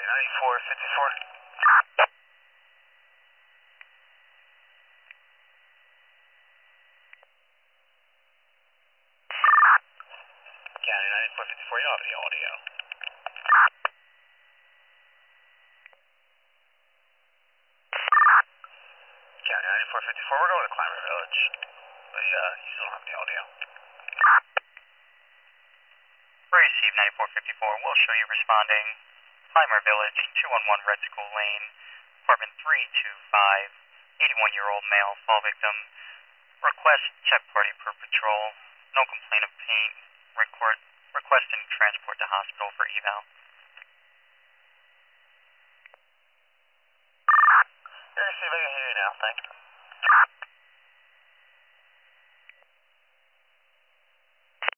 9454. County 9454, you have the audio. County 9454, we're going to Climber Village. But you still don't have the audio. Receive 9454, we'll show you responding. Climber Village, 211 Red School Lane, apartment 325, 81-year-old male, fall victim. Request check party per patrol. No complaint of pain. Requesting transport to hospital for eval. Here, see if I can hear you now. Thanks.